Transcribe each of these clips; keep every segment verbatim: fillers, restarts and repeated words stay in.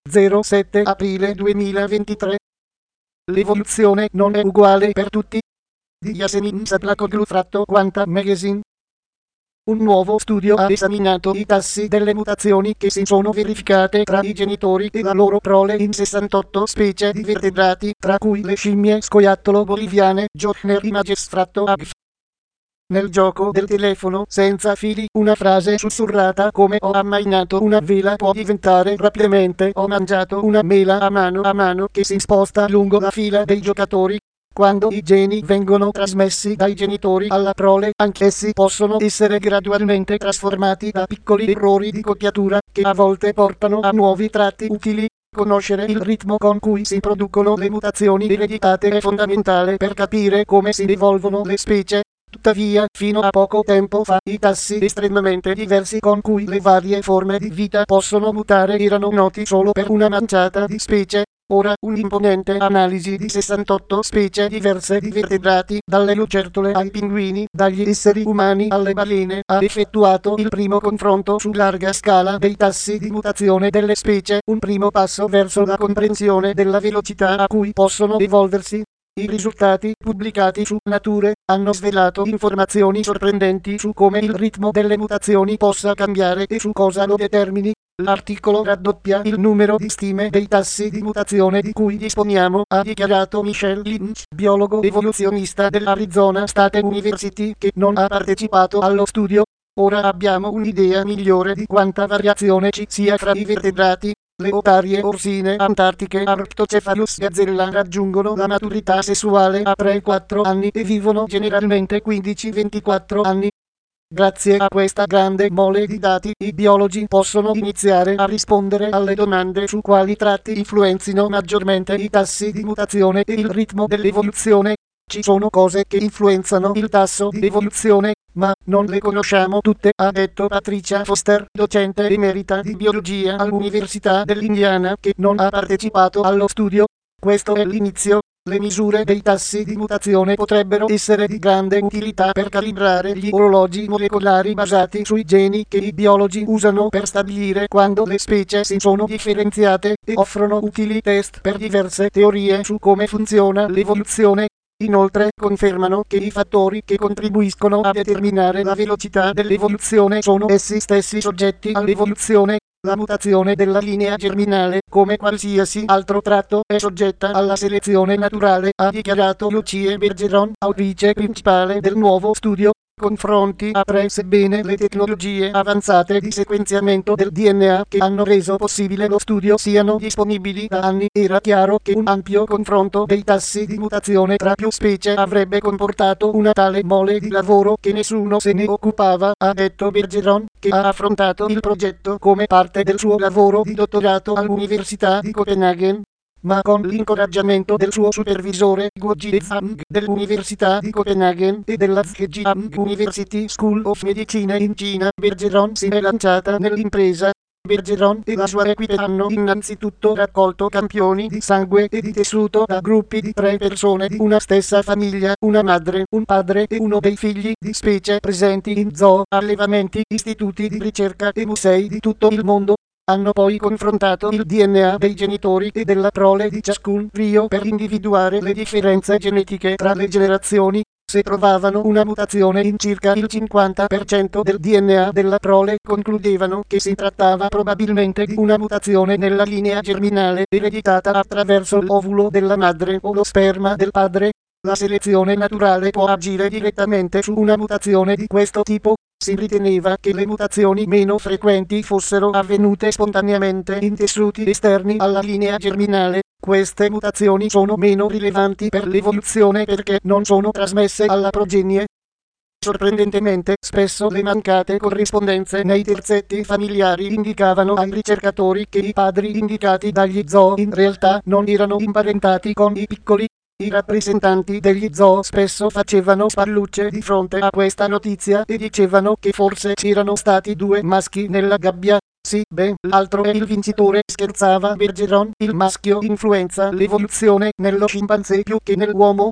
zero sette aprile duemilaventitré. L'evoluzione non è uguale per tutti. Di Yasemin Saplakoglu tratto Quanta Magazine. Un nuovo studio ha esaminato i tassi delle mutazioni che si sono verificate tra i genitori e la loro prole in sessantotto specie di vertebrati, tra cui le scimmie scoiattolo boliviane, Jochner images fratto agf. Nel gioco del telefono senza fili, una frase sussurrata come "ho ammainato una vela" può diventare rapidamente "ho mangiato una mela" a mano a mano che si sposta lungo la fila dei giocatori. Quando i geni vengono trasmessi dai genitori alla prole, anch'essi possono essere gradualmente trasformati da piccoli errori di copiatura, che a volte portano a nuovi tratti utili. Conoscere il ritmo con cui si producono le mutazioni ereditate è fondamentale per capire come si evolvono le specie. Tuttavia, fino a poco tempo fa, i tassi estremamente diversi con cui le varie forme di vita possono mutare erano noti solo per una manciata di specie. Ora, un'imponente analisi di sessantotto specie diverse di vertebrati, dalle lucertole ai pinguini, dagli esseri umani alle balene, ha effettuato il primo confronto su larga scala dei tassi di mutazione delle specie, un primo passo verso la comprensione della velocità a cui possono evolversi. I risultati, pubblicati su Nature, hanno svelato informazioni sorprendenti su come il ritmo delle mutazioni possa cambiare e su cosa lo determini. L'articolo raddoppia il numero di stime dei tassi di mutazione di cui disponiamo, ha dichiarato Michelle Lynch, biologo evoluzionista dell'Arizona State University, che non ha partecipato allo studio. Ora abbiamo un'idea migliore di quanta variazione ci sia fra i vertebrati. Le otarie orsine antartiche Arctocephalus gazzella raggiungono la maturità sessuale a tre quattro anni e vivono generalmente quindici ventiquattro anni. Grazie a questa grande mole di dati, i biologi possono iniziare a rispondere alle domande su quali tratti influenzino maggiormente i tassi di mutazione e il ritmo dell'evoluzione. Ci sono cose che influenzano il tasso di evoluzione, ma non le conosciamo tutte, ha detto Patricia Foster, docente emerita di biologia all'Università dell'Indiana, che non ha partecipato allo studio. Questo è l'inizio. Le misure dei tassi di mutazione potrebbero essere di grande utilità per calibrare gli orologi molecolari basati sui geni che i biologi usano per stabilire quando le specie si sono differenziate, e offrono utili test per diverse teorie su come funziona l'evoluzione. Inoltre, confermano che i fattori che contribuiscono a determinare la velocità dell'evoluzione sono essi stessi soggetti all'evoluzione. La mutazione della linea germinale, come qualsiasi altro tratto, è soggetta alla selezione naturale, ha dichiarato Lucie Bergeron, autrice principale del nuovo studio. Confronti apre sebbene le tecnologie avanzate di sequenziamento del D N A che hanno reso possibile lo studio siano disponibili da anni, era chiaro che un ampio confronto dei tassi di mutazione tra più specie avrebbe comportato una tale mole di lavoro che nessuno se ne occupava, ha detto Bergeron, che ha affrontato il progetto come parte del suo lavoro di dottorato all'Università di Copenaghen. Ma con l'incoraggiamento del suo supervisore Guoji Zhang dell'Università di Copenaghen e della Zhejiang University School of Medicine in Cina, Bergeron si è lanciata nell'impresa. Bergeron e la sua equipe hanno innanzitutto raccolto campioni di sangue e di tessuto da gruppi di tre persone di una stessa famiglia, una madre, un padre e uno dei figli, di specie presenti in zoo, allevamenti, istituti di ricerca e musei di tutto il mondo. Hanno poi confrontato il D N A dei genitori e della prole di ciascun trio per individuare le differenze genetiche tra le generazioni. Se trovavano una mutazione in circa il cinquanta per cento del D N A della prole, concludevano che si trattava probabilmente di una mutazione nella linea germinale ereditata attraverso l'ovulo della madre o lo sperma del padre. La selezione naturale può agire direttamente su una mutazione di questo tipo. Si riteneva che le mutazioni meno frequenti fossero avvenute spontaneamente in tessuti esterni alla linea germinale. Queste mutazioni sono meno rilevanti per l'evoluzione perché non sono trasmesse alla progenie. Sorprendentemente, spesso le mancate corrispondenze nei terzetti familiari indicavano ai ricercatori che i padri indicati dagli zoo in realtà non erano imparentati con i piccoli. I rappresentanti degli zoo spesso facevano spallucce di fronte a questa notizia e dicevano che forse c'erano stati due maschi nella gabbia. Sì, beh, l'altro è il vincitore, scherzava Bergeron, il maschio influenza l'evoluzione nello scimpanzé più che nell'uomo.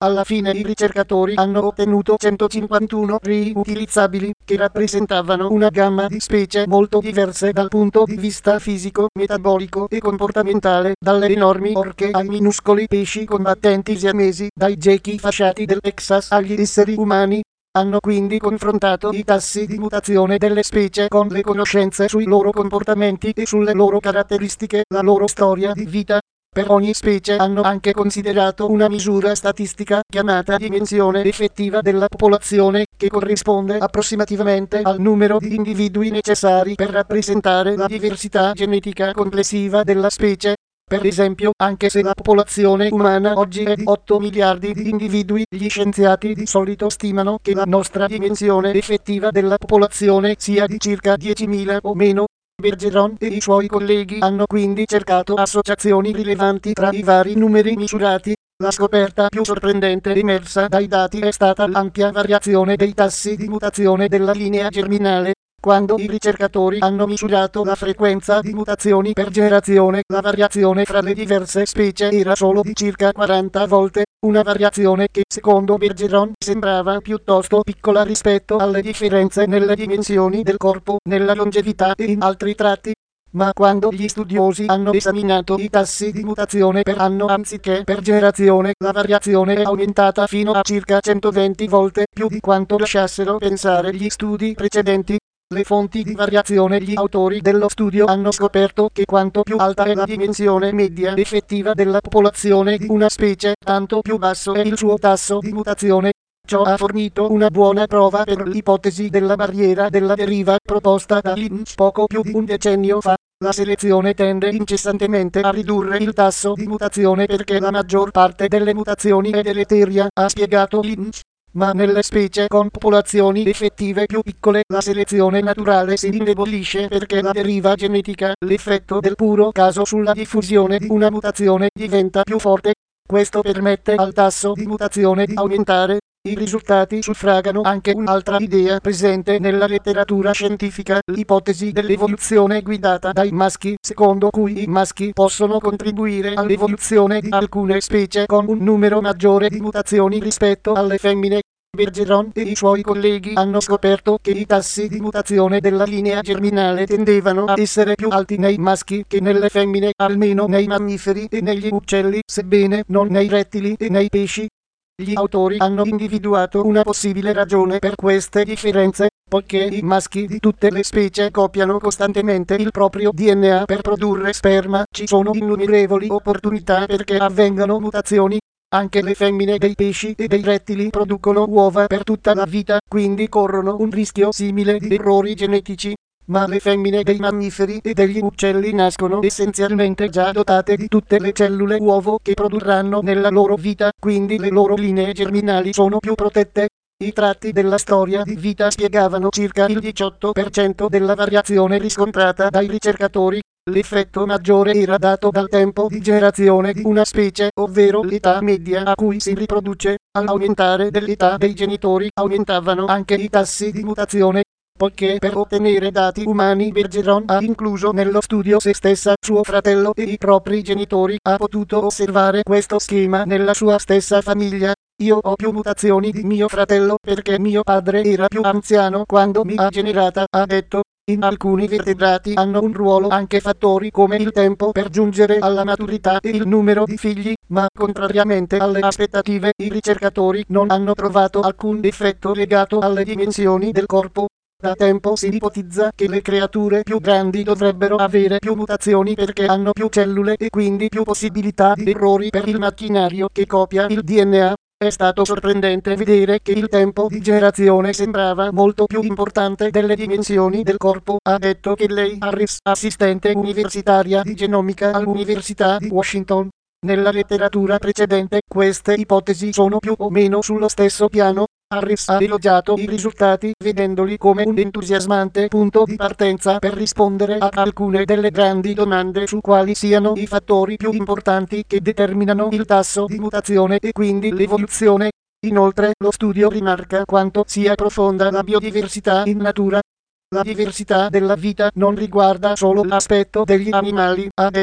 Alla fine i ricercatori hanno ottenuto centocinquantuno riutilizzabili, che rappresentavano una gamma di specie molto diverse dal punto di vista fisico, metabolico e comportamentale, dalle enormi orche ai minuscoli pesci combattenti siamesi, dai gechi fasciati del Texas agli esseri umani. Hanno quindi confrontato i tassi di mutazione delle specie con le conoscenze sui loro comportamenti e sulle loro caratteristiche, la loro storia di vita. Per ogni specie hanno anche considerato una misura statistica chiamata dimensione effettiva della popolazione, che corrisponde approssimativamente al numero di individui necessari per rappresentare la diversità genetica complessiva della specie. Per esempio, anche se la popolazione umana oggi è di otto miliardi di individui, gli scienziati di solito stimano che la nostra dimensione effettiva della popolazione sia di circa diecimila o meno. Bergeron e i suoi colleghi hanno quindi cercato associazioni rilevanti tra i vari numeri misurati. La scoperta più sorprendente emersa dai dati è stata l'ampia variazione dei tassi di mutazione della linea germinale. Quando i ricercatori hanno misurato la frequenza di mutazioni per generazione, la variazione fra le diverse specie era solo di circa quaranta volte, una variazione che, secondo Bergeron, sembrava piuttosto piccola rispetto alle differenze nelle dimensioni del corpo, nella longevità e in altri tratti. Ma quando gli studiosi hanno esaminato i tassi di mutazione per anno anziché per generazione, la variazione è aumentata fino a circa centoventi volte più di quanto lasciassero pensare gli studi precedenti. Le fonti di variazione. Gli autori dello studio hanno scoperto che quanto più alta è la dimensione media effettiva della popolazione di una specie, tanto più basso è il suo tasso di mutazione. Ciò ha fornito una buona prova per l'ipotesi della barriera della deriva proposta da Lynch poco più di un decennio fa. La selezione tende incessantemente a ridurre il tasso di mutazione perché la maggior parte delle mutazioni è deleteria, ha spiegato Lynch. Ma nelle specie con popolazioni effettive più piccole la selezione naturale si indebolisce perché la deriva genetica, l'effetto del puro caso sulla diffusione di una mutazione, diventa più forte. Questo permette al tasso di mutazione di aumentare. I risultati suffragano anche un'altra idea presente nella letteratura scientifica, l'ipotesi dell'evoluzione guidata dai maschi, secondo cui i maschi possono contribuire all'evoluzione di alcune specie con un numero maggiore di mutazioni rispetto alle femmine. Bergeron e i suoi colleghi hanno scoperto che i tassi di mutazione della linea germinale tendevano a essere più alti nei maschi che nelle femmine, almeno nei mammiferi e negli uccelli, sebbene non nei rettili e nei pesci. Gli autori hanno individuato una possibile ragione per queste differenze, poiché i maschi di tutte le specie copiano costantemente il proprio D N A per produrre sperma, ci sono innumerevoli opportunità perché avvengano mutazioni. Anche le femmine dei pesci e dei rettili producono uova per tutta la vita, quindi corrono un rischio simile di errori genetici. Ma le femmine dei mammiferi e degli uccelli nascono essenzialmente già dotate di tutte le cellule uovo che produrranno nella loro vita, quindi le loro linee germinali sono più protette. I tratti della storia di vita spiegavano circa il diciotto per cento della variazione riscontrata dai ricercatori. L'effetto maggiore era dato dal tempo di generazione di una specie, ovvero l'età media a cui si riproduce. All'aumentare dell'età dei genitori aumentavano anche i tassi di mutazione. Poiché per ottenere dati umani Bergeron ha incluso nello studio se stessa, suo fratello e i propri genitori, ha potuto osservare questo schema nella sua stessa famiglia. Io ho più mutazioni di mio fratello perché mio padre era più anziano quando mi ha generata, ha detto. In alcuni vertebrati hanno un ruolo anche fattori come il tempo per giungere alla maturità e il numero di figli, ma contrariamente alle aspettative i ricercatori non hanno trovato alcun effetto legato alle dimensioni del corpo. Da tempo si ipotizza che le creature più grandi dovrebbero avere più mutazioni perché hanno più cellule e quindi più possibilità di errori per il macchinario che copia il D N A. È stato sorprendente vedere che il tempo di generazione sembrava molto più importante delle dimensioni del corpo, ha detto Kelly Harris, assistente universitaria di genomica all'Università di Washington. Nella letteratura precedente, queste ipotesi sono più o meno sullo stesso piano. Harris ha elogiato i risultati vedendoli come un entusiasmante punto di partenza per rispondere a alcune delle grandi domande su quali siano i fattori più importanti che determinano il tasso di mutazione e quindi l'evoluzione. Inoltre, lo studio rimarca quanto sia profonda la biodiversità in natura. La diversità della vita non riguarda solo l'aspetto degli animali, ha detto.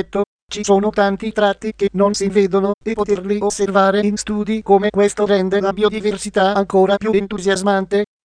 Ci sono tanti tratti che non si vedono e poterli osservare in studi come questo rende la biodiversità ancora più entusiasmante.